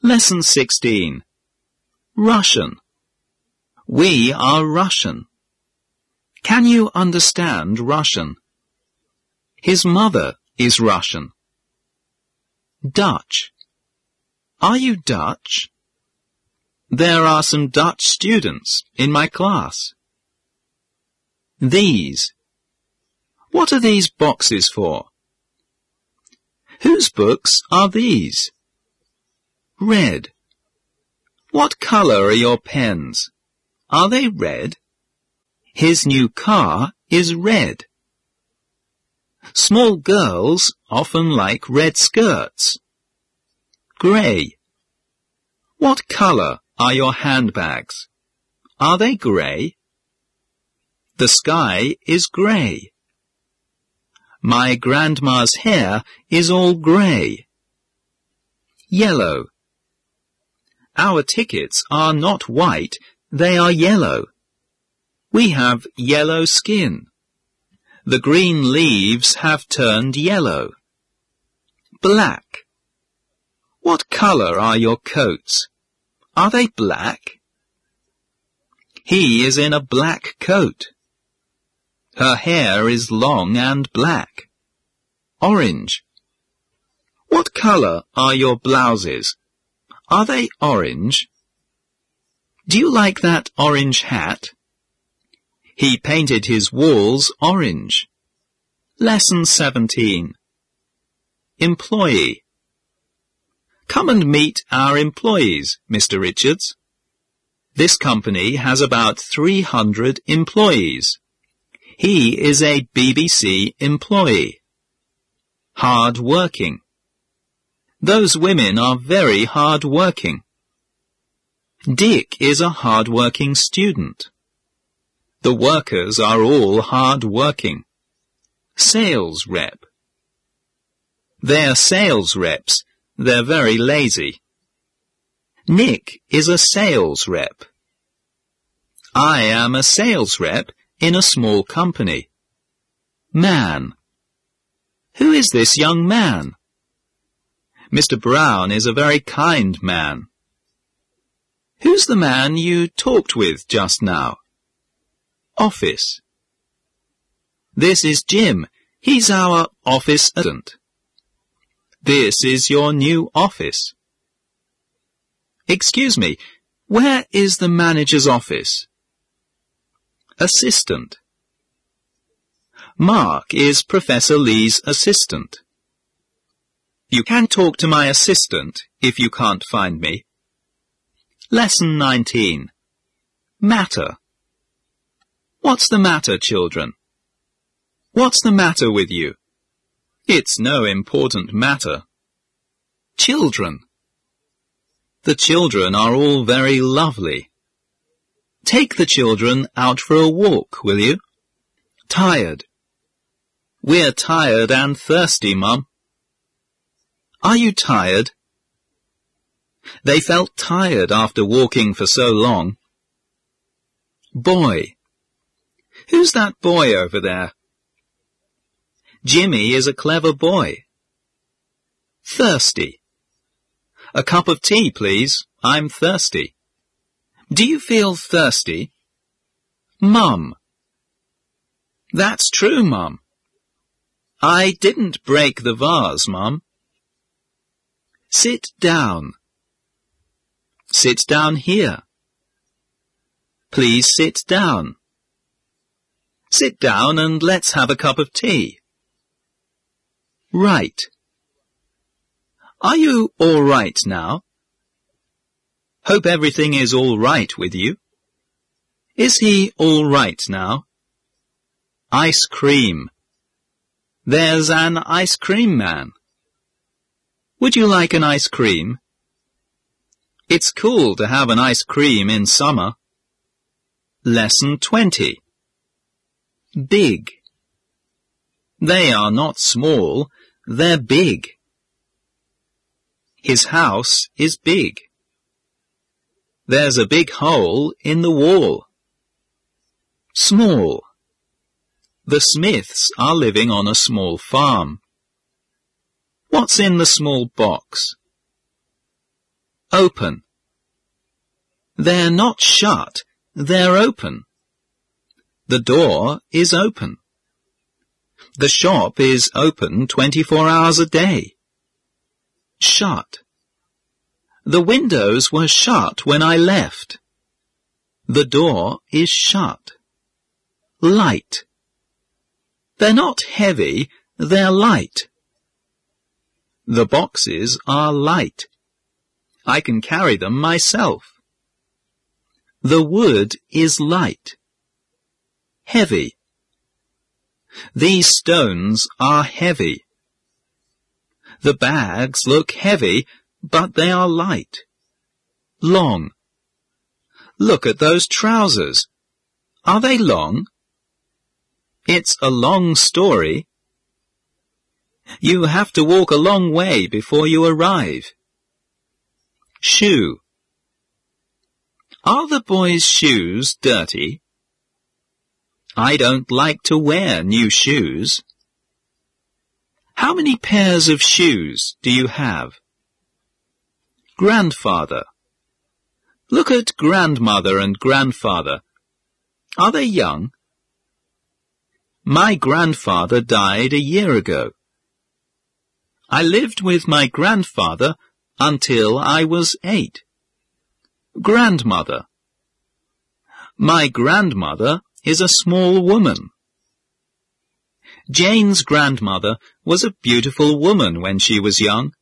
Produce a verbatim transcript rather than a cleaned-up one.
Lesson sixteen. Russian. We are Russian. Can you understand Russian? His mother is Russian. Dutch. Are you Dutch? There are some Dutch students in my class. These. What are these boxes for? Whose books are these? Red. What colour are your pens? Are they red? His new car is red. Small girls often like red skirts. Grey. What colour are your handbags? Are they grey? The sky is grey. My grandma's hair is all grey. Yellow. Our tickets are not white, they are yellow. We have yellow skin. The green leaves have turned yellow. Black. What colour are your coats? Are they black? He is in a black coat. Her hair is long and black. Orange. What colour are your blouses? Are they orange? Do you like that orange hat? He painted his walls orange. Lesson seventeen. Employee. Come and meet our employees, Mister Richards. This company has about three hundred employees. He is a B B C employee. Hard working. Those women are very hard working. Dick is a hard-working student. The workers are all hard-working. Sales rep. They're sales reps. They're very lazy. Nick is a sales rep. I am a sales rep in a small company. Man. Who is this young man? Mister Brown is a very kind man. Who's the man you talked with just now? Office. This is Jim. He's our office assistant. This is your new office. Excuse me, where is the manager's office? Assistant. Mark is Professor Lee's assistant. You can talk to my assistant if you can't find me. Lesson nineteen. Matter. What's the matter, children? What's the matter with you? It's no important matter. Children. The children are all very lovely. Take the children out for a walk, will you? Tired. We're tired and thirsty, Mum. Are you tired? They felt tired after walking for so long. Boy. Who's that boy over there? Jimmy is a clever boy. Thirsty. A cup of tea, please. I'm thirsty. Do you feel thirsty? Mum. That's true, Mum. I didn't break the vase, Mum. Sit down. Sit down here. Please sit down. Sit down and let's have a cup of tea. Right. Are you all right now? Hope everything is all right with you. Is he all right now? Ice cream. There's an ice cream man. Would you like an ice cream? It's cool to have an ice cream in summer. Lesson twenty. Big. They are not small, they're big. His house is big. There's a big hole in the wall. Small. The Smiths are living on a small farm. What's in the small box? A open. They're not shut, they're open. The door is open. The shop is open twenty-four hours a day. Shut. The windows were shut when I left. The door is shut. Light. They're not heavy, they're light. The boxes are light. I can carry them myself. The wood is light. Heavy. These stones are heavy. The bags look heavy, but they are light. Long. Look at those trousers. Are they long? It's a long story. You have to walk a long way before you arrive. Shoe. Are the boys' shoes dirty? I don't like to wear new shoes. How many pairs of shoes do you have? Grandfather. Look at grandmother and grandfather. Are they young? My grandfather died a year ago. I lived with my grandfather until I was eight. Grandmother. My grandmother is a small woman. Jane's grandmother was a beautiful woman when she was young.